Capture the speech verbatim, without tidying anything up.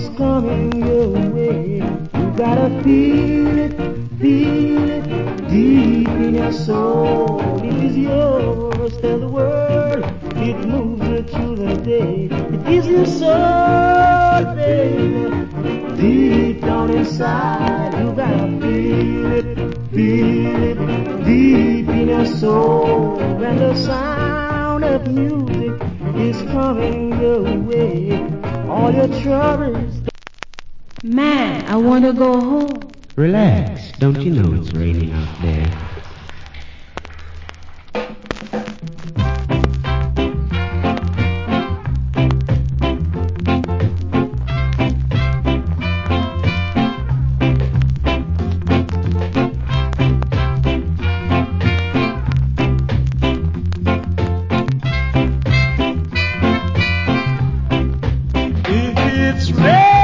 coming your way. You gotta feel it, feel it deep in your soul. It is yours, tell the world. It moves you through the day. It is your soul, baby, deep down inside. You gotta feel it, feel it deep in your soul. And the sound of music is coming your way. All your troubles. Man, I want to go home. Relax. Don't you know it's raining out there? If it's rain